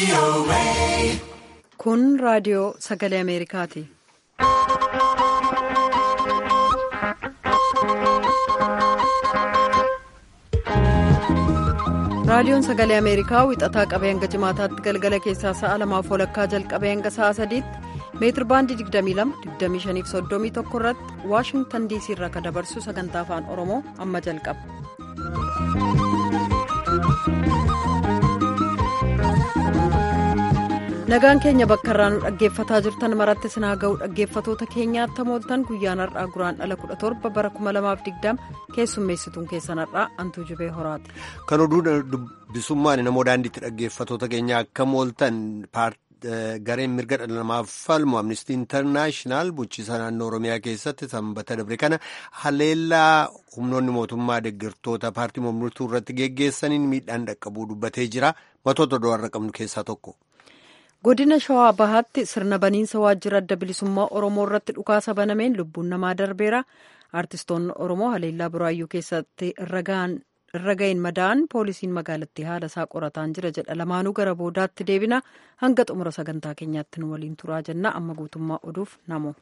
Kun raadiyoo sagalee Ameerikaati. Raadiyoon sagalee Ameerikaa wixataa qabee hanga jimaataatti galgala keessaa sa'a 2:00 jalqabee hanga sa'a 3:00 meetir baandii 22-25-31 irratti Waashingtan DC irraa kan dabarsu sagantaa afaan Oromoo amma jalqaba. Nagaan keenya bakka irraa nu dhaggeeffataa jirtan maratti sinaa ga'u dhaggeeffatoota keenyaatti mooltan guyyaan har'aa guraandhala 17 bara 2020 keessummeessituun keessan har'aa Antuu Jibee Horaati. Kan oduu dubbisummaan namoo daandiitti dhaggeeffatoota keenya akka mooltan gareen mirga dhala namaaf falmu Amnesty International bulchiinsa naannoo Oromiyaa keessatti sanbata dabre kana haleellaa humnoonni mootummaa deeggartoota paartii mormituu irratti geggeessaniin miidhaan dhaqqabuu dubbatee jira. Matoota oduu har'a qabnu keessaa tokko. Godina Shawaa Bahaatti sirna baniinsa waajjira adda bilisummaa Oromoo irratti dhukaasa banameen lubbuun namaa darbeera. Artistoonni Oromoo haleellaa Buraayyuu keessatti irra ga'een madaa'an poolisiin magaalattii haala isaa qorataan jira jedha. Lamaanuu gara boodaatti deebina. Hanga xumura sagantaa keenyaatti nu waliin turaa jenna. Amma guutummaa oduuf namoo.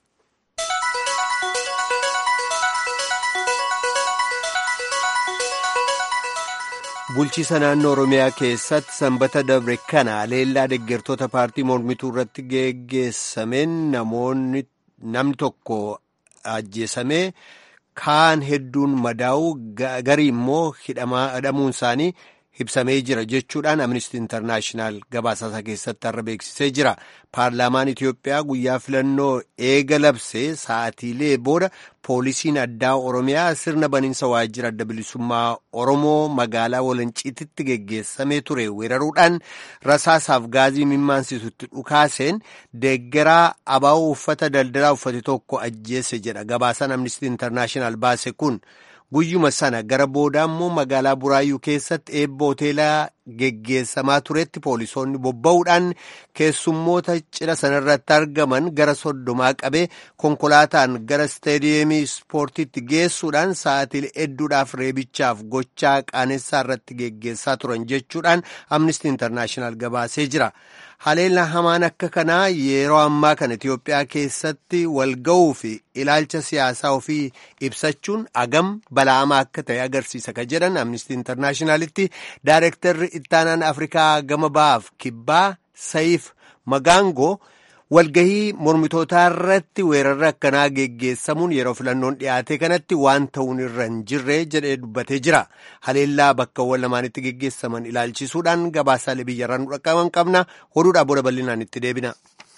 Bulchiinsa naannoo Oromiyaa keessatti sanbata dabre kana haleellaa deeggartoota paartii mormituu irratti geggeessameen namni tokko ajjeesamee kaan hedduun madaa'uu garii immoo hidhamuun isaanii ibsamee jira jechuudhaan Amnesty International gabaasaa keessatti har'a beeksisee jira. Paarlaamaan Itiyoophiyaa guyyaa filannoo eega labsee sa'aatiilee booda poolisiin addaa Oromiyaa sirna baniinsa waajjira adda bilisummaa Oromoo magaalaa Walanciititti geggeessamee ture weeraruudhaan rasaasaaf gaazii mimmaansiisutti dhukaaseen deeggaraa abaa'uu uffata daldalaa uffate tokko ajjeese jedha gabaasaan Amnesty International baase kun. Guyyuma sana gara booda immoo magaalaa Buraayyuu keessatti eebba hoteelaa geggeessamaa turetti poolisoonni bobba'uudhaan keessummoota cidha sanarratti argaman gara 30 qabee konkolaataan gara isteediyeemii ispoortiitti geessuudhaan sa'aatii hedduudhaaf reebichaaf gochaa qaanessaa irratti geggeessaa turan jechuudhaan Amnesty International gabaasee jira. Haleellaa hamaan akka kanaa yeroo ammaa kana Itiyoophiyaa keessatti walga'uu fi ilaalcha siyaasaa ofii ibsachuun agam bala'amaa akka ta'e agarsiisa ka jedhan Amnesty Internationalitti Daayirektarri ittaanaan Afrikaa gama bahaaf kibbaa Saayif Magaangoo walgahii mormitootaa irratti weerarri akkanaa geggeessamuun yeroo filannoon dhiyaate kanatti waan ta'uun irra hin jirre jedhee dubbatee jira. Haleellaa bakkawwan lamaanitti geggeessaman ilaalchisuudhaan gabaasaalee biyyarraa nu dhaqqaban qabna. Oduudhaa booda bal'inaan itti deebina.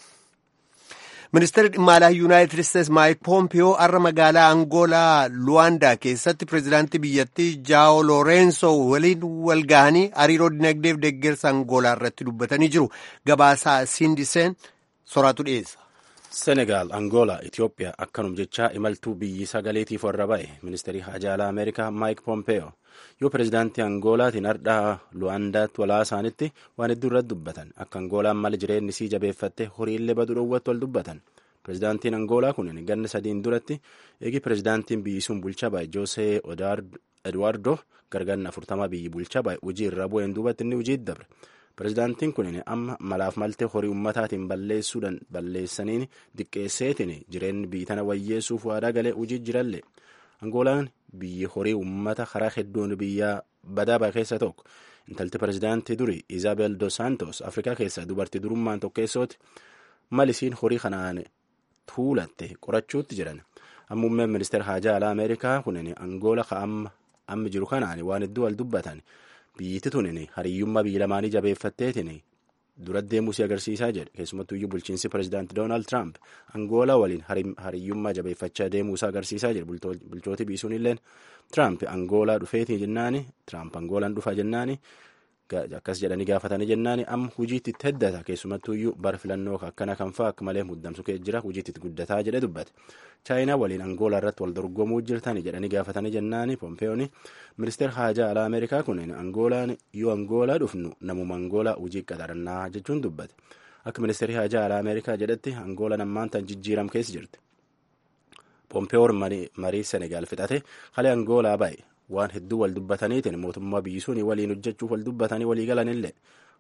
Ministeerri dhimma alaa Yuunaayitid Isteetsi Maayik Poompiyoo har'a magaalaa Angoolaa Luwaandaa keessatti pireezidaantii biyyattii Jaao Loorenso waliin walgahanii hariiroo dinagdeef deeggarsa Angoolaa irratti dubbatanii jiru. Gabaasaa Sindiseen soraatu dhiyeessa. Senegaal, Angoolaa, Itiyoophiyaa akkanum jechaa imaltuu biyyi sagaleetiif warra ba'e ministeerii haajaa alaa Ameerikaa Maayik Poompeyoo yoo pireezidaantii Angoolaatiin hardhaa Luwaandaatti walaa isaanitti waan hedduu irratti dubbatan akka Angoolaan mala jireenyi sii jabeeffatte horiillee baduu dhoowwatti wal dubbatan. Pireezidaantiin Angoolaa kunin ganna 3 duratti eegi pireezidaantiin biyyi sun bulchaa baay'e Joosee Eduwaardoo garganna 40 biyyi bulchaa baay'e hojii irra bu'een duubatti inni hojii dabre. Pireezidaantiin kun amma malaaf maltee horii ummataatiin balleessuudhaan balleessaniin diqqeesseetiin jireenyi biyyi tana wayyeessuuf waadaa galee hojii jirallee. Angoolaan biyyi horii ummata karaa hedduun biyya badaa bahe keessa tokko. Intalti pireezidaantii durii Izaabel Dos Santos Afrikaa keessa dubartii durummaan tokkeessooti malisiin horii kanaan tuulatte qorachuutti jiran. Ammummeen ministeera haajaa alaa Ameerikaa kunin Angoola amma jiru kanaan waan hedduu wal dubbatan. Biyyatti tunin hariyyummaa biyya lamaanii jabeeffatteetiin dura deemuu si agarsiisaa jedhe keessumattuu iyyuu bulchiinsi pireezidaantii Doonaald Tiraamp Angoolaa waliin hariyyummaa jabeeffachaa deemuu isaa agarsiisaa jedhe bulchooti biisuun illeen Tiraamp Angoolaa dhufeetii jennaani Tiraamp Angoolaan dhufa jennaani akkas jedhanii gaafatanii jennaani amma hojiitti itti heddata keessumattuu iyyuu bara filannoo akkana kan fa'aa akka malee muddamsu kee jira hojiitti itti guddataa jedhe dubbate. Chaayinaa waliin Angoolaa irratti wal dorgomuu jirtanii jedhanii gaafatanii jennaani Pompeeyoon ministeera haajaa alaa Ameerikaa kunin Angoolaan yoo Angoolaa dhufnu namuma Angoolaa hojii qaxarannaa jechuun dubbate. Akka ministeerri haajaa alaa Ameerikaa jedhetti Angoolaan ammaan tan jijjiiram keessa jirti. Pompeeyoon marii Senegaal fixate halee Angoolaa baay'e waan hedduu wal dubbataniitiin mootummaa biyyi sun waliin hojjechuuf wal dubbatanii walii galanillee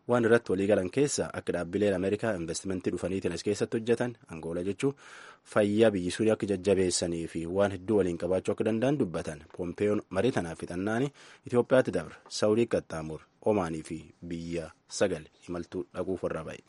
waan irratti walii galan keessa akka dhaabbileen Ameerikaa investimentii dhufaniitiin as keessatti hojjetan Angoolaa jechuun fayyaa biyyi sun akka jajjabeessanii fi waan hedduu waliin qabaachuu akka danda'an dubbatan. Pompeeyoon marii tanaaf fixannaani Itoophiyaatti dabre Saawudii qaxxaamur Omaanii fi biyya 9 imaltuu dhaquuf warra ba'e.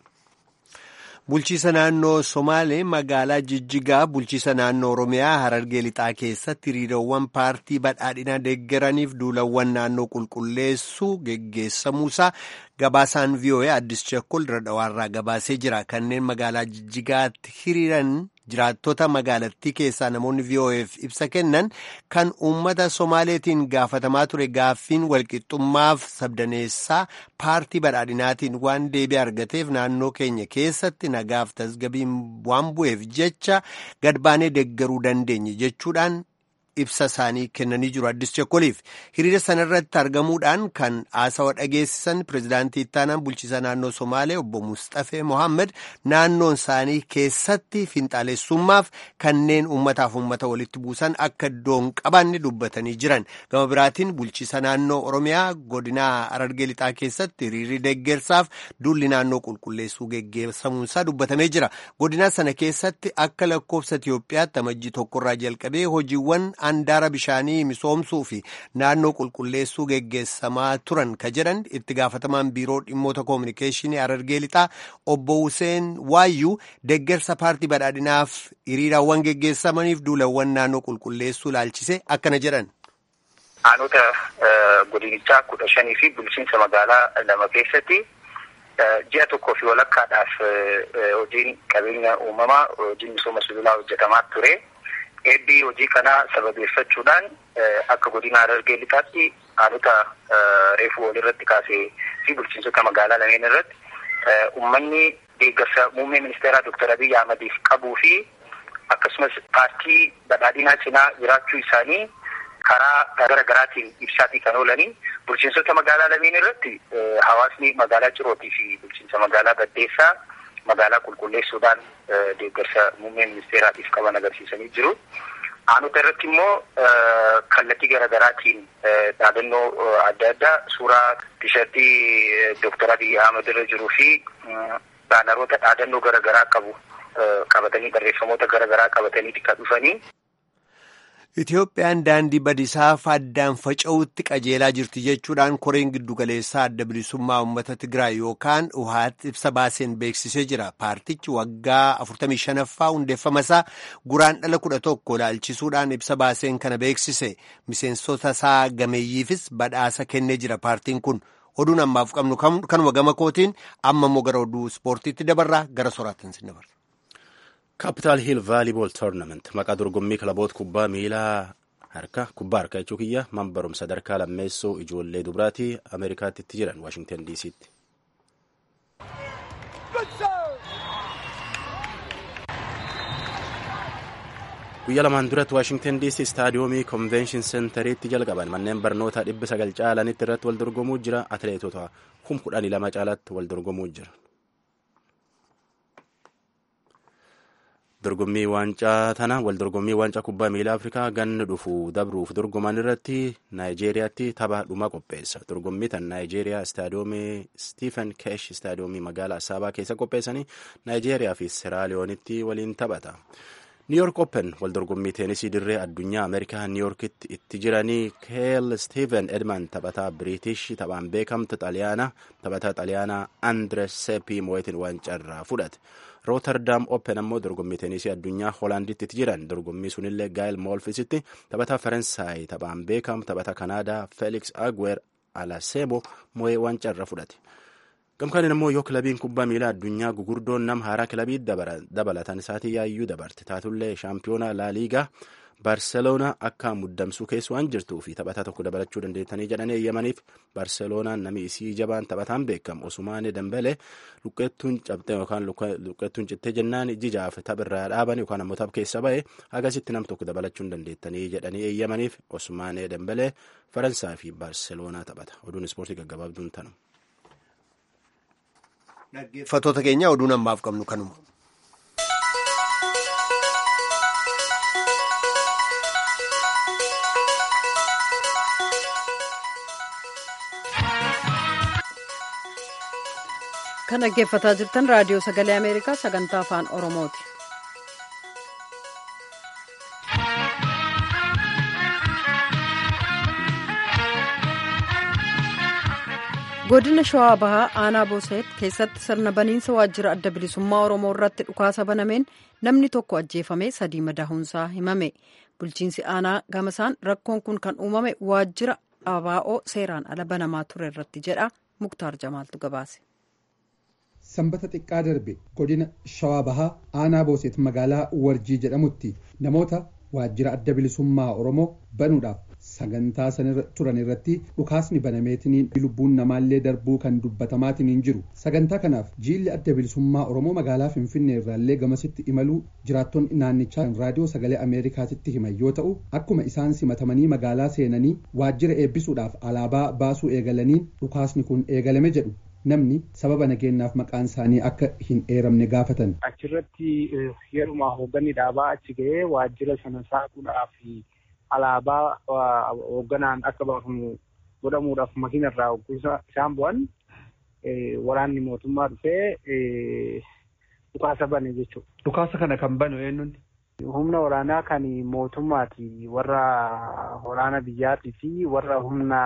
Bulchiisa naannoo Somaalee magaalaa Jijjigaa bulchiisa naannoo Oromiyaa Harargee Lixaa keessatti hiriirowwan paartii badhaadhinaa deeggaraniif duulawwan naannoo qulqulleessuu geggeessamuusaa gabaasaan VOA Addis Chakkol Diradawaarraa gabaasee jira. Kanneen magaalaa Jijjigaatti hiriiran jiraattota magaalattii keessaa namoonni VOA'f ibsa kennan kan uummata Somaaleetiin gaafatamaa ture gaaffiin walqixxummaaf sabdaneessaa paartii badhaadhinaatiin waan deebii argateef naannoo keenya keessatti nagaaf tasgabiin waan bu'eef jecha gadbaanee deeggaruu dandeenye jechuudhaan ibsa isaanii kennanii jiru. Addis Chakkoliif hiriira sanarratti argamuudhaan kan haasawa dhageessisan pirezidaantii ittaanaan bulchiisa naannoo Somaalee obbo Mustafee Mohaammed naannoon isaanii keessatti finxaalessummaaf kanneen uummataaf uummata walitti buusan akka iddoon qabaanne dubbatanii jiran. Gama biraatiin bulchiisa naannoo Oromiyaa godinaa Harargee Lixaa keessatti hiriirri deeggarsaaf duulli naannoo qulqulleessuu geggeessamuunsaa dubbatamee jira. Godinaa sana keessatti akka lakkoofsa Itiyoophiyaatti amajjii 1 jalqabee hojiiwwan handaara bishaanii misoomsuu fi naannoo qulqulleessuu geggeessamaa turan ka jedhan itti gaafatamaan biiroo dhimmoota koominikeeshinii Harargee Lixaa obbo Huseen Waayyuu deeggarsa paartii badhaadhinaaf hiriiraawwan geggeessamaniif duulawwan naannoo qulqulleessuu laalchise akkana jedhan. Aanota godinichaa 15 fi bulchiinsa magaalaa 2 keessatti ji'a 1 fi walakkaadhaaf hojiin qabeenya uumamaa hojiin misooma sululaa hojjetamaa ture. Eebbii hojii kanaa sababeeffachuudhaan akka godina Harargee Lixaatti aanota reefuu walirratti kaasee fi bulchiinsota magaalaa lameen irratti uummanni deeggarsa muummee ministeeraa Dr. Abiy Ahmediif qabuu fi akkasumas paartii badhaadhinaa cinaa jiraachuu isaanii karaa garaagaraatiin ibsaatii kan oolanii bulchiinsota magaalaa lameen irratti hawaasni magaalaa Cirootii fi bulchiinsa magaalaa Baddeessaa magaalaa qulqulleessuudhaan deeggarsa muummee ministeeraatiif qaban agarsiisanii jiru. Aanota irratti immoo kallattii garaagaraatiin dhaadannoo adda addaa suuraa tishertii Dr. Abiy Ahmed irra jiruu fi baanaroota dhaadannoo garaagaraa qabu qabatanii barreeffamoota garaagaraa qabatanii kan dhufanii. Itoophiyaan daandii badisaa addaan faca'uutti qajeelaa jirti jechuudhaan koreen giddugaleessaa adda bilisummaa uummata Tigraay yookaan UHAT ibsa baaseen beeksisee jira. Paartichi waggaa 45ffaa hundeeffamasaa guraandhala 11 ilaalchisuudhaan ibsa baaseen kana beeksise. Miseensota isaa gameeyyiifis badhaasa kennee jira paartiin kun. Oduun ammaaf qabnu kanuma gama kootiin amma immoo gara oduu ispoortiitti dabarraa gara soraattiin sin dabarra. Capital Hill Volleyball Tournament maqaa dorgommii kilaboota kubbaa miilaa kubbaa harkaa jechuu kiyya man barumsa sadarkaa lammeessoo ijoollee dubraatii Ameerikaatti itti jiran Washington DC'tti. Guyyaa lamaan duratti Washington DC Staadiyoomii Convention Centeritti jalqaban manneen barnootaa 900 caalanitti irratti wal dorgomuu jira. Atileetota 12,000 caalatti wal dorgomuu jira. Dorgommii waancaa tana wal dorgommii waancaa kubbaa miilaa Afrikaa ganna dhufu dabruuf dorgoman irratti Naayijeeriyaatti tapha dhumaa qopheessa. Dorgommii tan Naayijeeriyaa Staadiyoomii Stephen Kesh Staadiyoomii magaalaa Asaabaa keessa qopheessanii Naayijeeriyaa fi Seraaliyoonitti waliin taphata. New York Open wal dorgommii teenisii dirree addunyaa Ameerikaa New Yorkitti itti jiranii Keel Steven Edman taphataa British taphaan beekamtu taphataa Xaliyaanaa Andres Seppi moo'etiin waancaa fudhate. Rotterdam Open ammoo dorgommii teenisii addunyaa Hoolaanditti itti jiran dorgommii sunillee Gaayil Moolfisitti taphataa Faransaay taphaan beekamu taphataa Kanaadaa Felix Aguer Alasebo moo'ee waancaa fudhate. Gamkaaniin ammoo yoo kilabiin kubbaa miilaa addunyaa gugurdoon nam haaraa kilabii dabalatan isaatii yaayyuu dabarte taatullee shaampiyoonaa laaliigaa Barseloonaa akka muddamsuu keessa waan jirtuu fi taphataa tokko dabalachuu dandeettanii jedhanii eeyyamaniif Barseloonaan namni isii jabaan taphataan beekamu Osumaane Dambelee luqqeettuun cabxee yookaan luqqeettuun cittee jennaan jijaaf taphirraa dhaaban yookaan ammoo tapha keessa ba'e agasitti nam tokko dabalachuu dandeettanii jedhanii eeyyamaniif Osumaane Dambelee Faransaay fi Barseloonaa taphata. Oduun ispoortii gaggabaabduun tanu. Dhaggeeffattoota keenya oduun ammaaf qabnu kanuma. Kan dhaggeeffataa jirtan raadiyoo sagalee Ameerikaa sagantaa afaan Oromooti. Godina Shawaa Bahaa Aanaa Booseet keessatti sirna baniinsa waajjira adda bilisummaa Oromoo irratti dhukaasa banameen namni tokko ajjeefamee 3 madaa'uunsaa himame. Bulchiinsi aanaa gamasaan rakkoon kun kan uumame waajjira ABO seeraan ala banamaa ture irratti jedha. Muktaar Jamaaltu gabaase. Sanbata xiqqaa darbe godina Shawaa Bahaa Aanaa Booseet magaalaa Warjii jedhamutti namoota waajjira adda bilisummaa Oromoo banuudhaaf sagantaa sanirra turan irratti dhukaasni banameetiniin lubbuun namaallee darbuu kan dubbatamaatiin jiru. Sagantaa kanaaf jiilli adda bilisummaa Oromoo magaalaa Finfinnee irraallee gamasitti imaluu jiraattonni naannichaa raadiyoo sagalee Ameerikaatitti himan yoo ta'u akkuma isaan simatamanii magaalaa seenanii waajjira eebbisuudhaaf alaabaa baasuu eegalaniin dhukaasni kun eegalame jedhu. Namni sababa nageenyaaf maqaan isaanii akka hin eeramne gaafatan. Achirratti yeruma hoogganni dhaabaa achi ga'ee waajjira sana saaquudhaaf alaabaa hoogganaan akka baafamu godhamuudhaaf makiinarraa isaan bu'an waraanni mootummaa dhufee dhukaasa bane jechuudha. Dhukaasa kana kan banu eenyuun? Humna waraanaa kan mootummaati, warra waraana biyyaatii fi warra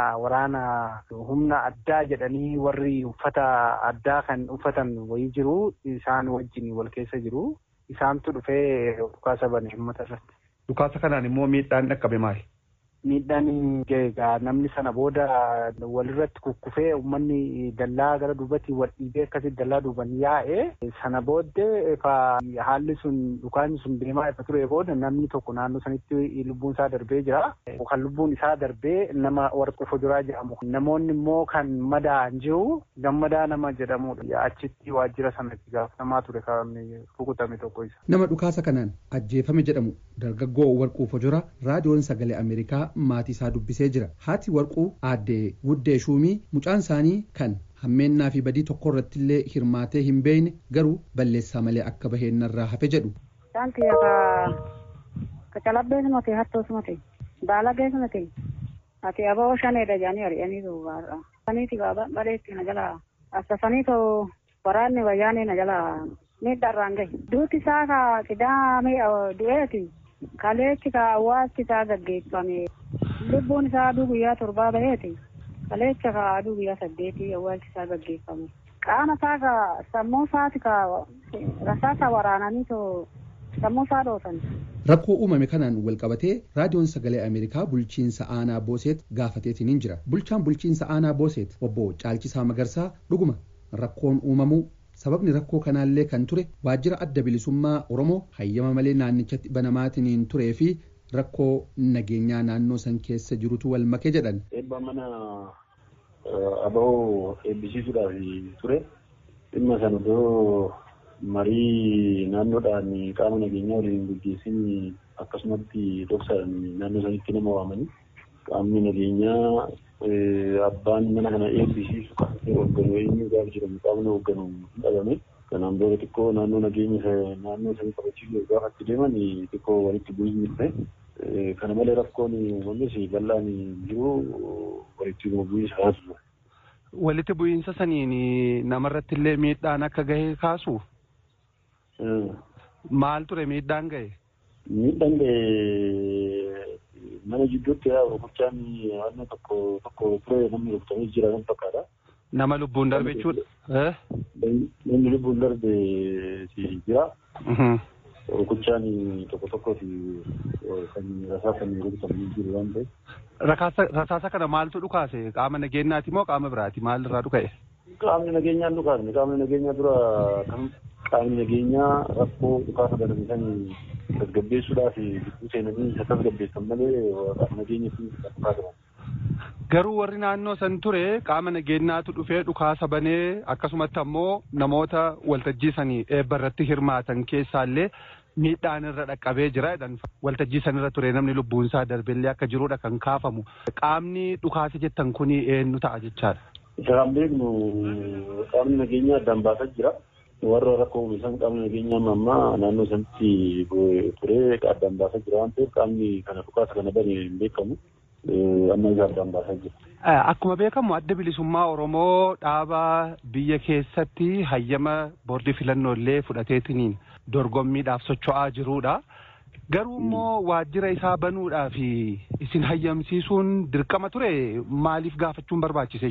humna addaa jedhanii warri uffata addaa kan uffatan wayii jiru isaan wajjin wal keessa jiru. Isaantu dhufee dhukaasa bane uummata irratti. Dhukaasa kanaan immoo miidhaan dhaqqabe maali? Miidhaan egaa namni sana booda walirratti kukkufee uummanni dallaa gara duubatti wal dhiibee akkasitti dallaa duuban yaa'ee sana booddee haalli sun dhukaasni sun deemaa ifa ture booda namni tokko naannoo sanitti lubbuun isaa darbee jira. Kan lubbuun isaa darbee nama Warquu Fuduraa jedhamu. Namoonni immoo kan madaa'an jiru Gammadaa nama jedhamudha. Achitti waajjira sanatti gaafatamaa ture kan rukutame tokko isa. Nama dhukaasa kanaan ajjeefame jedhamu dargaggoo Warquu Fuduraa raadiyoon sagalee Ameerikaa maatii isaa dubbisee jira. Haati Warquu aadde Wuddee Shuumii mucaan isaanii kan hammeennaa fi badii tokko irratti illee hirmaatee hin beekne garuu balleessaa malee akka baheenarraa hafe jedhu. Saanti ka calabbees mate hattoos mate baalagees mate ati aboo shaneedha jaanii ari'anii duubaadha. Saniiti gaaba bareetti na jala assasanii too waraanni wayyaanee na jala miidharraan gahe. Duuti isaa ka qidaamee du'eeti. Kaleechi ka hawaasti isaa gaggeeffame lubbuun isaa aduu guyyaa 7 baheeti. Kaleecha ka aduu guyyaa 8 hawaasti isaa gaggeeffame. Qaama isaa ka sammuu isaati ka rasaasa waraananii too sammuu isaa dhoosan. Rakkoo uumame kanaan wal qabatee raadiyoon sagalee Ameerikaa bulchiinsa aanaa Booseet gaafateetiin jira. Bulchaan bulchiinsa aanaa Booseet obbo Caalchisaa Magarsaa dhuguma rakkoon uumamuu sababni rakkoo kanaallee kan ture waajjira adda bilisummaa Oromoo hayyama malee naannichatti banamaatiin turee fi rakkoo nageenyaa naannoo san keessa jirutu wal make jedhan. Eebba mana aboo eebbisiisuudhaaf ture dhimma sana iddoo marii naannoodhaan qaama nageenyaa waliin gaggeessin akkasumatti dhoksaadhaan naannoo sanitti nama waamanii qaamni nageenyaa abbaan mana kana eebbisiisu kan hoogganu eenyu gaafa jedhamu qaamni hoogganu dhabame. Kanaan booda xiqqoo naannoo nageenya naannoo sanii qabachiisuu gaafa itti deeman xiqqoo walitti bu'iinsi dhufe. Kana malee rakkoon uumames bal'aan jiru walitti bu'iinsa kaasu. Walitti bu'iinsa saniin namarratti illee miidhaan akka gahe kaasu? Maal ture miidhaan gahe? Miidhaan gahe mana jidduutti rukuchaan naannoo tokko ture namni rukutamee jira kan fakkaata. Nama lubbuun darbe jechuudha? Namni lubbuun darbe jira. Rukuchaan tokko kan rasaasaan rukutamee jiru waan ta'eef. Rasaasa kana maaltu dhukaase? Qaama nageenyaati moo qaama biraati? Maal irraa dhuka'e? Qaamni nageenyaan dhukaasne. Qaamni nageenyaa dura kan qaamni nageenyaa rakkoo dhukaasa baname san tasgabbeessuudhaaf gidduu seenanii isa tasgabbeessan malee qaama nageenyaatti dhukaasa. Garuu warri naannoo san ture qaama nageenyaatu dhufee dhukaasa banee akkasumatti ammoo namoota waltajjii sanii eebba irratti hirmaatan keessaallee miidhaan irra dhaqqabee jira jedhan waltajjii sanirra ture namni lubbuun isaa darbellee akka jirudha kan kaafamu. Qaamni dhukaasa jettan kuni eenyu ta'a jechaadha? Isa kan beeknu qaamni nageenyaa addaan baasaa jira. Warra rakkoo isaan qaamni nageenyaa ammaa naannoo sanitti ture addaan baasaa jira waan ta'eef qaamni kana dhukaasa kana bane hin beekamu. amma isaaf baasaa jiru. Akkuma beekamu adda bilisummaa Oromoo dhaaba biyya keessatti hayyama boordii filannoolee fudhateetiniin dorgommiidhaaf socho'aa jirudha. Garuu immoo waajjira isaa banuudhaaf isin hayyamsiisuun dirqama ture maaliif gaafachuun barbaachise?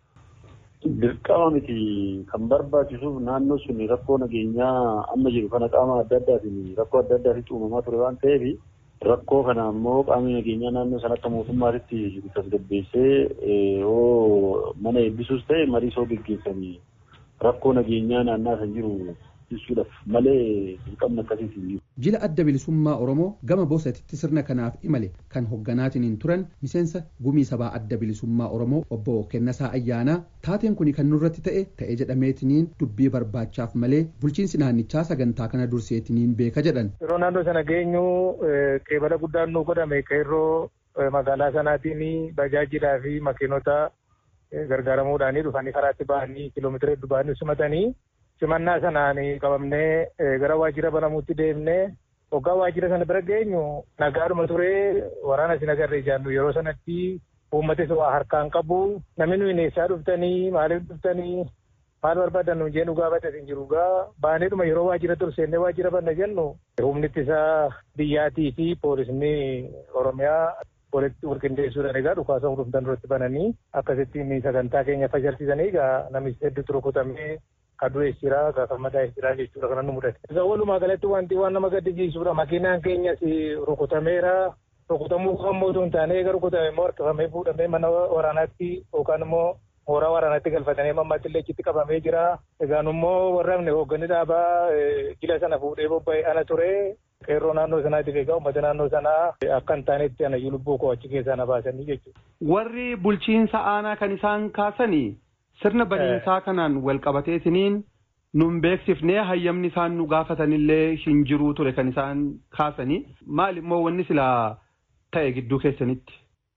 Dirqama miti kan barbaachisuuf naannoo sun rakkoo nageenyaa amma jiru kana qaama adda addaatiin rakkoo adda addaatiin uumamaa ture waan ta'eef rakkoo kana ammoo qaamni nageenyaa naannoo sana akka mootummaatti tasgabbeessee mana eebbisuus ta'e marii soo geggeessanii rakkoo nageenyaa naannaa san jiru ibsuudhaaf malee dirqamni akkasiitiin jiru. Jila adda bilisummaa Oromoo gama boosatitti sirna kanaaf imale kan hogganaatiin turan miseensa gumii sabaa adda bilisummaa Oromoo obbo Kennasaa Ayyaanaa taateen kun kan nurratti ta'e jedhameetiniin dubbii barbaachaaf malee bulchiinsi naannichaa sagantaa kana durseetiniin beeka jedhan. Yeroo naannoo sana geenyu qeebala guddaan nu godhame qeerroo magaalaa sanaatiin bajaajilaa fi makiinota gargaaramuudhaanii dhufanii karaatti bahanii kiiloomeetira hedduu bahanii simatanii simannaa sanaan qabamnee gara waajjira banamuutti deemnee hoggaa waajjira sana bira geenyu nagaadhuma turee waraana isin agarree jaannu yeroo sanatti uummatis waa harkaan qabu namni nuyi neessaa dhuftanii maaliif dhuftanii maal barbaadan nuun jeen dhugaa badda hin jiru gaa baaneedhuma yeroo waajjira turseennee waajjira banna jennu humni ittisa biyyaatii fi poolisni Oromiyaa walitti walqindeessuudhaan egaa dhukaasa hundumtan duratti bananii akkasittiin sagantaa keenya fashalsiisanii egaa namichi hedduutu rukutamee kaduu eessiraa gaafamadaa eessiraa jechuudha kana nu mudate. Isa walumaa galatti waan nama gaddisiisuudha makiinaan keenyas rukutameera rukutamuu kammoo osoo hin taane eega rukutame immoo harkifamee fuudhamee mana waraanaatti yookaan immoo mooraa waraanaatti galfatanii mammaatti illee achitti qabamee jira. Egaan immoo warraafne hoogganni dhaabaa jila sana fuudhee bobba'ee ana ture. Qeerroo naannoo sanaatiif egaa uummata naannoo sanaa akka hin taanetti anayyuu lubbuu koo achi keessaa na baasanii jechuudha. Warri bulchiinsa aanaa kan isaan kaasanii sirna baniinsaa kanaan wal qabateetiniin nun beeksifnee hayyamni isaan nu gaafatanillee hin jiruu ture kan isaan kaasanii maal immoo wanni silaa ta'e gidduu keessanitti.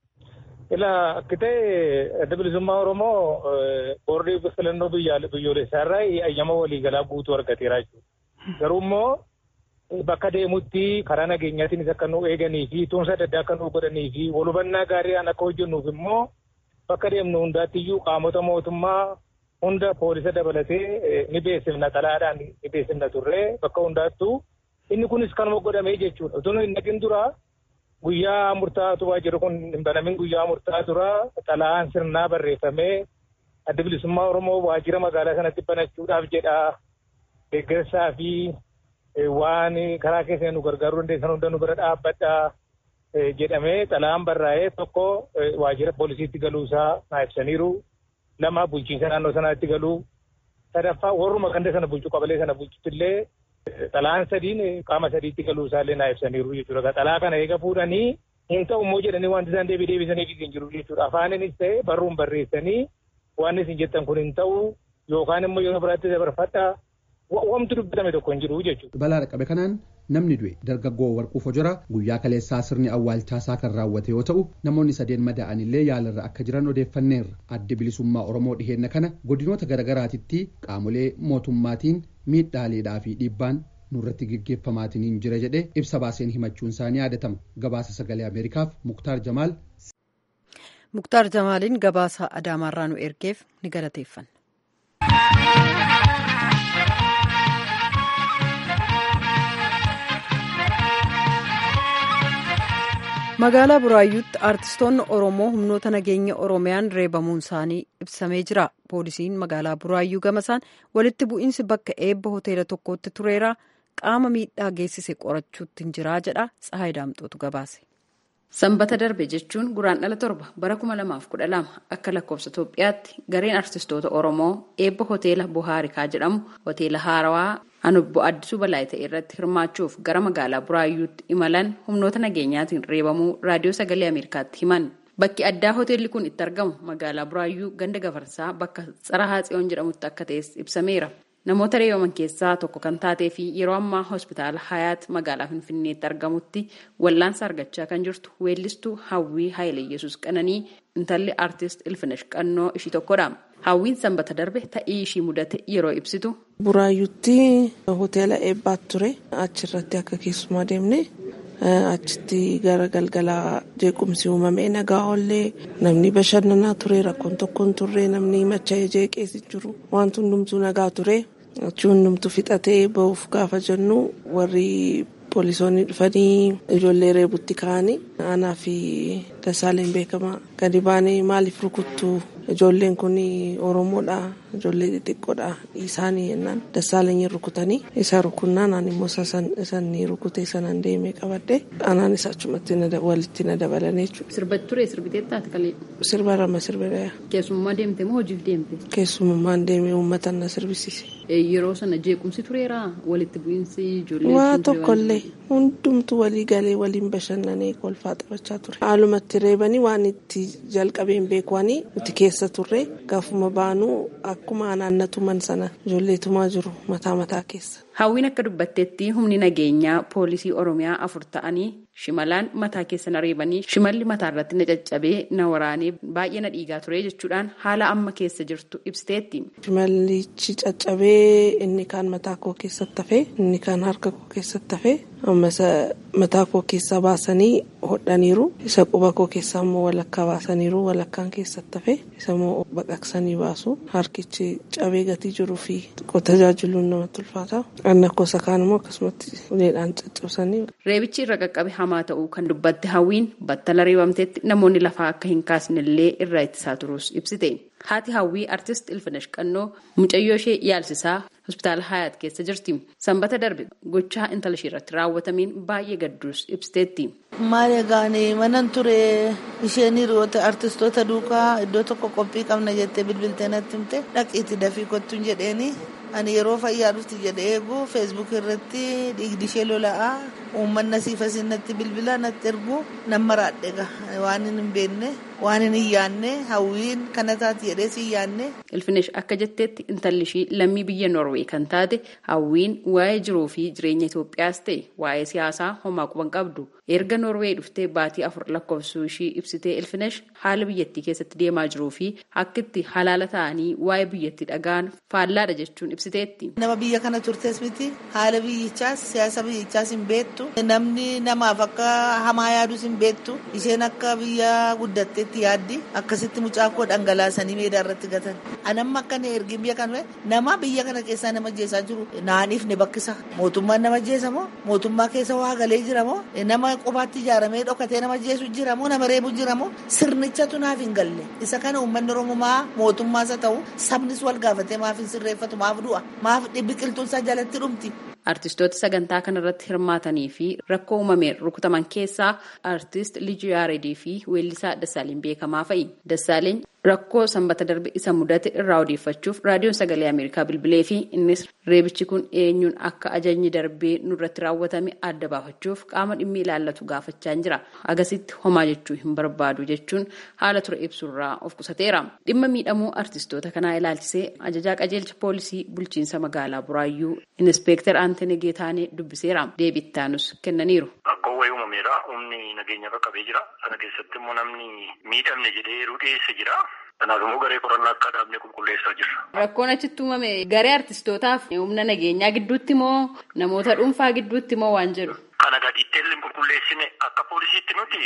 Ilaa akka ta'e adda bilisummaa Oromoo boordii filannoo biyyoolessaarraa hayyama waliigalaa guutuu argateera jechuudha. Garuu immoo bakka deemutti karaa nageenyaatiin akka nu eeganii fi tumsa adda addaa akka nu godhanii fi walhubannaa gaariidhaan akka hojjennuuf immoo bakka deemnu hundaattiyyuu qaamota mootummaa hunda poolisa dabalatee ni beeksifna xalaadhaan ni beeksifna turre bakka hundaattuu inni kunis kanuma godhamee jechuudha. Utuu hin naqin dura guyyaa murtaa'aatu waajjirri kun hin banamin guyyaa murtaa'aa dura xalaan sirnaa barreeffamee adda bilisummaa Oromoo waajjira magaalaa sanatti banachuudhaaf jedha deeggarsaa fi waan karaa keessa nu gargaaruu dandeessan hunda nu bira dhaabbadhaa jedhamee xalaan barraa'ee tokko waajjira poolisiitti galuusaa naa ibsaniiru. Lama bulchiinsa naannoo sanaatti galuu. Sadaffaa warruma ganda sana bulchu qabalee sana bulchuttillee xalaan sadiin qaama sadiitti galuusaallee naa ibsaniiru jechuudha. Xalaa kana eega fuudhanii hin ta'u immoo jedhanii wanti isaan deebisaniif hin jiru jechuudha. Afaaninis ta'e barruun barreessanii waan isin jettan kun hin ta'u yookaan immoo yeroo biraatti dabarfadhaa. Wanti dubbatame tokko hin jiru jechuudha. Balaa dhaqqabe kanaan namni du'e dargaggoo Warquu Fojora guyyaa kaleessaa sirni awwaalchaasaa kan raawwate yoo ta'u namoonni 3 madaa'anillee yaalarra akka jiran odeeffanneerra. Adda bilisummaa Oromoo dhiheenna kana godinoota garagaraatitti qaamolee mootummaatiin miidhaaleedhaa fi dhiibbaan nurratti gaggeeffamaatiin jira jedhee ibsa baaseen himachuun isaanii yaadatama. Gabaasa sagalee Ameerikaaf Muktaar Jamaal. Muktaar Jamaaliin gabaasa Adaamaarraa nu ergeef ni galateeffanna. magaalaa buraayyuutti aartistoonni oromoo humnoota nageenya oromiyaan reebamuun isaanii ibsamee jira. Poolisiin magaalaa buraayyuu gamasaan walitti bu'iinsi bakka eebba hoteela tokkotti tureera qaama miidhaa geessise qorachuutti jira jedha. Tsahaay Daamxootu gabaase. Sanbata darbe jechuun guraandhala 7 bara 2012 akka lakkoofsa Itoophiyaatti gareen aartistoota Oromoo eebba hoteela Buhaarikaa jedhamu hoteela Haarawaa Anubbo Addisuu Balaayitee irratti hirmaachuuf gara magaalaa Buraayyuutti imalan humnoota nageenyaatiin reebamuu raadiyoo sagalee Ameerikaatti himan. Bakki addaa hoteelli kun itti argamu magaalaa Buraayyuu ganda Gafarsaa bakka Tsarahaa Tsiyoon jedhamutti akka ta'es ibsameera. Namoota reebaman keessaa tokko kan taatee fi yeroo ammaa hospitaala Hayaat magaalaa Finfinneetti argamutti wallaansa argachaa kan jirtu weellistuu Hawwii Hayileyesuus Qananii intalli aartist Ilfinesh Qannoo ishii tokkodha. Hawwiin sanbata darbe ta'ii ishii mudate yeroo ibsitu. Buraayyuutti hoteela eebbaatti ture achirratti akka keessumaa deemne achitti gara galgalaa jeequmsi uumamee nagaa oollee namni bashannanaa ture rakkoon tokkoon turre namni macha'ee jeeqeessi jiru wanti hundumtuu nagaa ture achi hundumtuu fixatee ba'uuf gaafa jennu warri poolisoonni dhufanii ijoollee reebutti ka'anii aanaa fi Dassaaleen beekamaa gadi baanee maaliif rukuttu ijoolleen kun Oromoodha ijoollee xixiqqoodha isaanii jennaan Dassaaleen rukutanii isa rukunnaan ani immoo san rukutee sanan deemee qabadde anaan isa achumatti walitti na dabalanii jechuudha. Sirbatti ture sirbiteettaati kalee? Sirba rama sirbeedha. Keessummaa deemte moo hojiif deemte? Keessummaan deemee uummata na sirbisiise. Yeroo sana jeequmsi tureera walitti bu'iinsi ijoollee? Waa tokkollee hundumtu walii galee waliin bashannanee kolfaa taphachaa ture. Haalumatti reebanii waan itti jalqabeen beekwanii nuti keessa turre gaafuma baanuu akkuma naannatuman sana ijoolleetumaa jiru mataa keessa. Hawwiin akka dubbatteetti humni nageenyaa poolisii Oromiyaa 4 ta'anii shimalaan mataa keessa na reebanii shimalli mataa irratti na caccabee na waraanee baay'ee na dhiigaa ture jechuudhaan haala amma keessa jirtu ibsiteetti. Shimallichi caccabee inni kaan mataa koo keessatti hafee inni kaan harka koo keessatti hafee ammas mataa koo keessaa baasanii hodhaniiru isa quba koo keessaa immoo walakkaa baasaniiru walakkaan keessatti hafee isa immoo baqaqsanii baasu harkichi cabee gatii jiruu fi tajaajiluun namatti ulfaata. Annakkosa kaan immoo akkasumatti uleedhaan caccabsanii. Reebichi irra qaqqabe hamaa ta'uu kan dubbatte Hawwiin battala reebamteetti namoonni lafaa akka hin kaasnellee irraa ittisaa turuus ibsite. Haati Hawwii artist Ilfinesh Qannoo mucayyoo ishee yaalsisaa hospitaala Hayaat keessa jirti. Sanbata darbe gochaa intala ishee irratti raawwatamiin baay'ee gadduus ibsiteetti. Maal egaanii manan ture isheen hiriyoota artistoota duukaa iddoo tokko qophii qabna jettee bilbiltee natti himte dhaqiitti dafii kottuun jedheeni ani yeroo fayyaa dhufti jedhee eegu feesbuuk irratti dhiigdi ishee lola'aa uummanni asiif asiin natti bilbilaa natti ergu nan maraadhe waan hin beekne waan hin yaanne Hawwiin kana taati jedhee si yaanne. Ilfinesh akka jetteetti intalli ishii lammii biyya Noorwee kan taate Hawwiin waa'ee jiruu fi jireenya Itoophiyaas ta'e waa'ee siyaasaa homaa quban qabdu. Erga Noorwee dhuftee baatii 4 lakkoofsuu ishii ibsitee Ilfinesh haala biyyattii keessatti deemaa jiruu fi akkitti halaala ta'anii waa'ee biyyattii dhagaan faallaadha jechuun ibsiteetti. Nama biyya kana turtes miti haala biyyichaas siyaasa biyyichaas hin beektu namni namaaf akka hamaa yaadus hin beektu isheen akka biyya guddatteetti yaaddi akkasitti mucaa koo dhangalaasanii meedaa irratti gatan. Anamma akka ergin biyya kana nama biyya kana keessaa nama jeesaa jiru naaniif ne bakkisa mootummaan nama jeesa moo mootummaa keessa waa galee jira moo nama qofaatti ijaaramee dhokatee nama jeesu jira moo nama reebu jira moo sirnichatu naaf hin galle isa kana uummanni Oromoo mootummaas haa ta'u sabnis wal gaafatee maaf hin sirreeffatu maaf du'a maaf biqiltuun isaa jalatti dhumti. Artistoota sagantaa kanarratti hirmaatanii fi rakkoo uumameen rukutaman keessaa artist Lijuu Yaaredii fi weellisaa Dassaaleen beekamaa fa'i. Dassaaleen rakkoo sanbata darbe isa mudate irraa odeeffachuuf raadiyoon sagalee Ameerikaa bilbilee fi innis reebichi kun eenyuun akka ajajni darbee nurratti raawwatame adda baafachuuf qaama dhimmi ilaallatu gaafachaa jira. Agasitti homaa jechuu hin barbaadu jechuun haala ture ibsurraa of qusateera. Dhimma miidhamuu artistoota kanaa ilaalchisee ajajaa qajeelcha poolisii bulchiinsa magaalaa Buraayyuu Inspektar Antene Geetaanee dubbiseera. Deebittaanus kennaniiru. Akkoo wayii uumameera. Humni nageenya qaqqabee jira. Sana keessatti immoo namni miidhamne jedhee yeroo dhiyeesse jira. Kanaaf immoo garee qorannaa akka dhaabnee qulqulleessaa jirra. Rakkoon achitti uumame garee artistootaaf humna nageenyaa gidduutti moo namoota dhuunfaa gidduutti moo waan jedhu? Kana gadiitti illee qulqulleessine akka poolisiitti nuti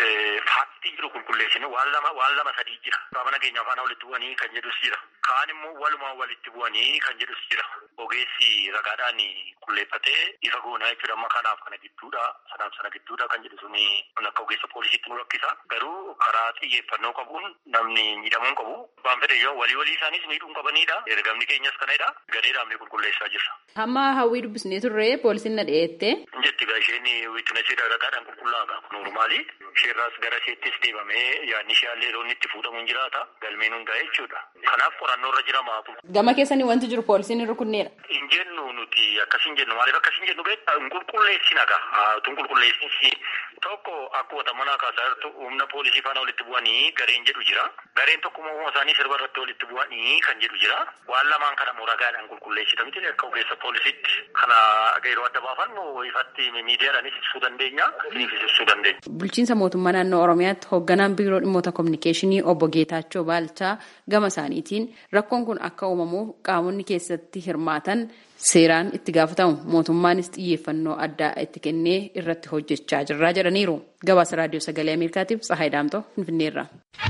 faaktii jiru qulqulleessine waan lama sadii jira. Qaama nageenyaa faana walitti bu'anii kan jedhus jira. Kaan immoo walumaa walitti bu'anii kan jedhus jira. Ogeessi ragaadhaan qulqulleeffatee ifa goonaa jechuudha. Amma kanaaf kana gidduudha. Sanaaf sana gidduudha kan jedhu suni akka ogeessa poolisiitti nu rakkisa. Garuu karaa xiyyeeffannoo qabuun namni miidhamuu qabu. Abbaan fedhe yoo walii isaaniis miidhuun qabanidha. Ergamni keenyas kanadha. Gareedhaan ni qulqulleessaa jirra. Hamma Hawwii dubbisnee turre poolisiin na dhiyeette. Jetti isheen wiitinasiidha ragaadhaan qulqullaa'aa noormaali. Isheerraas gara isheettis deemamee yaadni ishee illee loon itti fuudhamuun jiraata. Galmeen hundaa jechuudha. Kanaaf qorannoo irra jira maatu. Gama keessanii wanti jiru poolisiin hin rukunneedha. Hin jennu nuti akkas hin jennu maaliif akkas hin jennu beektaa hin qulqulleessina gaa tun qulqulleessinsi tokko akkuma manaa kaasaa jirtu humna poolisii faana walitti bu'anii gareen jedhu jira. Gareen tokko uumama isaanii sirba irratti walitti bu'anii kan jedhu jira. Waan lamaan kana ragaadhaan qulqulleessita miti akka ogeessa poolisiitti kana yeroo adda baafannu ifatti miidiyaadhaanis ibsuu dandeenya. Ibsuu dandeenya. Bulchiinsa mootummaa naannoo Oromiyaatti hoogganaan biiroo dhimmoota kominikeeshinii obbo Geetaachoo Baalchaa gama isaaniitiin Rakkoon kun akka uumamuuf qaamonni keessatti hirmaatan seeraan itti gaafatamu. Mootummaanis xiyyeeffannoo addaa itti kennee irratti hojjechaa jirra jedhaniiru. Gabaasa Raadiyoo Sagalee Ameerikaatiif Tsahaay Daamtoo Finfinneerra.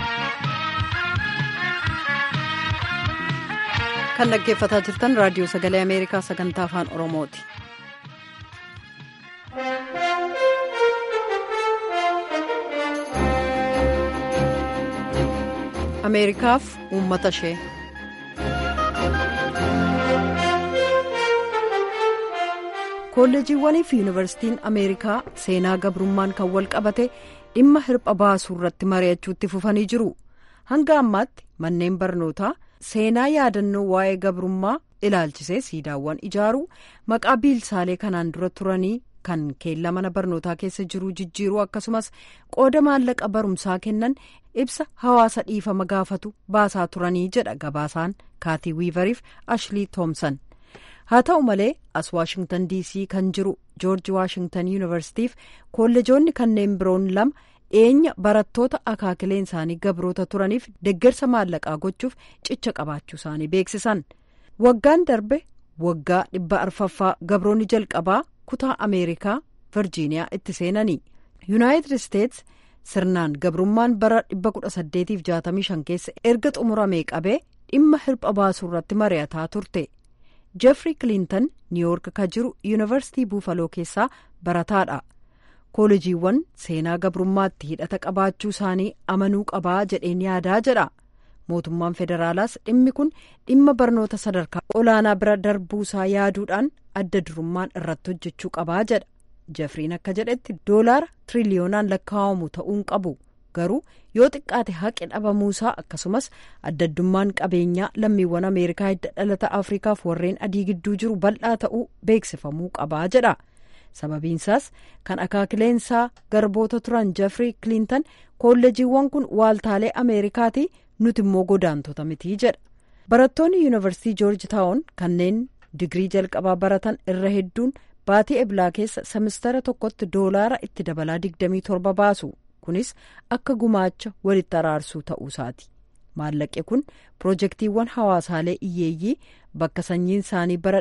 Kan dhaggeeffataa jirtan Raadiyoo Sagalee Ameerikaa sagantaa afaan Oromooti. Ameerikaaf uummata ishee. Kolleejiiwwanii fi yuunivarsiitiin Ameerikaa seenaa gabrummaan kan wal qabate dhimma hirpha baasuu irratti mari'achuutti fufanii jiru. Hanga ammaatti manneen barnootaa seenaa yaadannoo waa'ee gabrummaa ilaalchisee siidaawwan ijaaruu, maqaa biilsaalee kanaan dura turanii kan keellaa mana barnootaa keessa jiru jijjiiruu akkasumas qooda maallaqa barumsaa kennan ibsa hawaasa dhiifama gaafatu baasaa turanii jedha gabaasaan Kaatii Wiiveriif Ashlii Toomsan. Haa ta'u malee as Waashingtan DC kan jiru Joorji Waashingtan Yuunivarsiitiif kolleejoonni kanneen biroon lama dhiyeenya barattoota akaakileen isaanii gabroota turaniif deeggarsa maallaqaa gochuuf cicha qabaachuu isaanii beeksisan. Waggaan darbe waggaa 400ffaa gabroonni jalqabaa kutaa Ameerikaa Virjiiniyaa itti seenanii. Yuunaayitid Isteets sirnaan gabrummaan bara 1865 keessa erga xumuramee qabee dhimma hirpha baasuu irratti mari'ataa turte. Jeffrey Clinton Niiwuork ka jiru Yuunivarsiitii Buufaloo keessaa barataadha. Kolleejiiwwan seenaa gabrummaatti hidhata qabaachuu isaanii amanuu qabaa jedheen yaadaa jedha. Mootummaan federaalaas dhimmi kun dhimma barnoota sadarkaa olaanaa bira darbuusaa yaaduudhaan adda durummaan irratti hojjechuu qabaa jedha. Jeffriin akka jedhetti doolaara tiriliyoonaan lakkaa'amu ta'uun qabu. Garuu yoo xiqqaate haqi dhabamuusaa akkasumas addaddummaan qabeenyaa lammiiwwan Ameerikaa hidda dhalata Afriikaaf warreen adii gidduu jiru bal'aa ta'uu beeksifamuu qabaa jedha. Sababiinsaas kan akaakileensaa garboota turan Jeffrey Clinton kolleejiiwwan kun waaltaalee Ameerikaati nuti immoo godaantota mitii jedha. Barattoonni Yuunivarsiitii Joorji Taawun kanneen digirii jalqabaa baratan irra hedduun baatii eblaa keessa semistara tokkotti doolaara itti dabalaa 27 baasu. Kunis akka gumaacha walitti araarsuu ta'uusaati. Maallaqi kun pirojektiiwwan hawaasaalee iyyeeyyii bakka sanyiin isaanii bara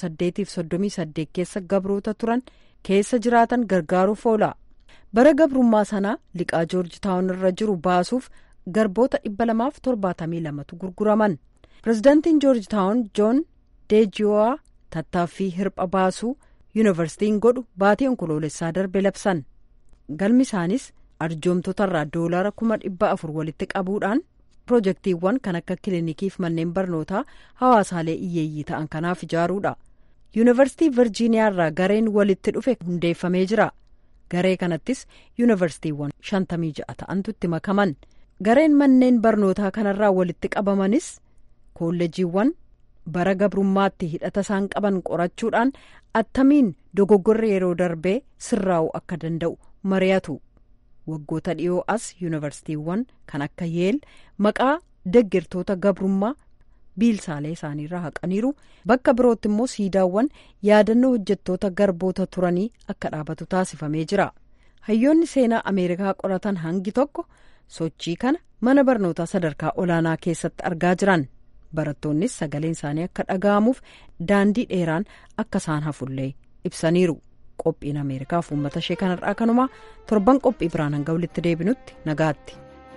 1838 keessa gabroota turan keessa jiraatan gargaaruuf oola. Bara gabrummaa sanaa liqaa Joorji Taawun irra jiru baasuuf garboota 272tu gurguraman. Pireezidaantiin Joorji Taawun Joon Deeji'oo tattaaffii hirpha baasuu yuunivarsiitiin godhu baatii onkoloolessaa darbe labsan. Galmi isaanis arjoomtotarraa doolaara 400,000 walitti qabuudhaan pirojektiiwwan kan akka kilinikiif manneen barnootaa hawaasaalee iyyeeyyii ta'an kanaaf ijaaruudha. Yuunivarsiitii Virjiiniyaarraa gareen walitti dhufe hundeeffamee jira. Garee kanattis yuunivarsiitiiwwan 56 ta'antu itti makaman. Gareen manneen barnootaa kanarraa walitti qabamanis kolleejiiwwan bara gabrummaatti hidhata isaan qaban qorachuudhaan attamiin dogoggorri yeroo darbee sirraa'uu akka danda'u mari'atu. Waggoota dhiyoo as yuunivarsiitiiwwan kan akka Yeel maqaa deeggartoota gabrummaa biilsaalee isaaniirraa haqaniiru. Bakka birootti immoo siidaawwan yaadannoo hojjettoota garboota turanii akka dhaabatu taasifamee jira. Hayyoonni seenaa Ameerikaa qoratan hangi tokko sochii kana mana barnootaa sadarkaa olaanaa keessatti argaa jiran. Barattoonnis sagaleen isaanii akka dhaga'amuuf daandii dheeraan akka isaan hafullee ibsaniiru. Qophiin Ameerikaaf uummata ishee kanarraa kanumaa torban qophii biraan hanga walitti deebinutti nagaatti.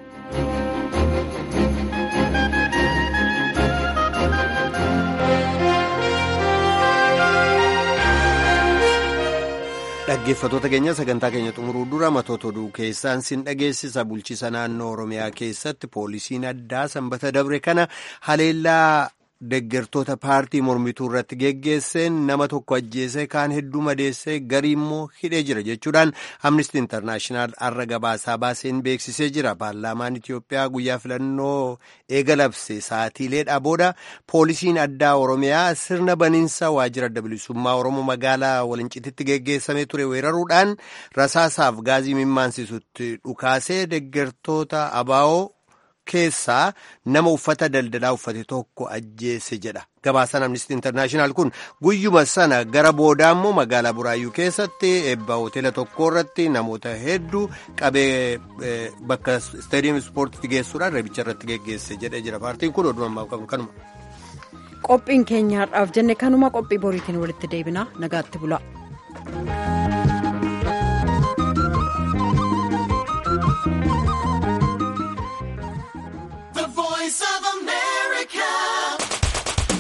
Dhaggeeffattoota keenya sagantaa keenya xumuruu dura matoota oduu keessaan sin dhageessisa. Bulchiisa naannoo Oromiyaa keessatti poolisiin addaa sanbata dabre kana haleellaa deeggartoota paartii mormituu irratti geggeesseen nama tokko ajjeesee kaan hedduu madeessee garii immoo hidhee jira jechuudhaan Amnesty International har'a gabaasaa baaseen beeksisee jira. Paarlaamaan Itiyoophiyaa guyyaa filannoo eega labse sa'aatiileedhaa booda poolisiin addaa Oromiyaa sirna baniinsa waajjira adda bilisummaa Oromoo magaalaa Walincititti geggeessamee ture weeraruudhaan rasaasaaf gaazii mimmaansiisutti dhukaasee deeggartoota ABO keessaa nama uffata daldalaa uffate tokko ajjeese jedha. Gabaasaan Amnesty International kun guyyuma sana gara booda immoo magaalaa Buraayyuu keessatti eebba hoteela tokko irratti namoota hedduu qabee bakka istaadiyeem ispoortiitti geessuudhaan reebicha irratti geggeesse jedhee jira. Paartiin kun oduu ammaa kanuma. Qophiin keenya har'aaf jenne kanuma qophii boriitiin walitti deebina nagaatti bula.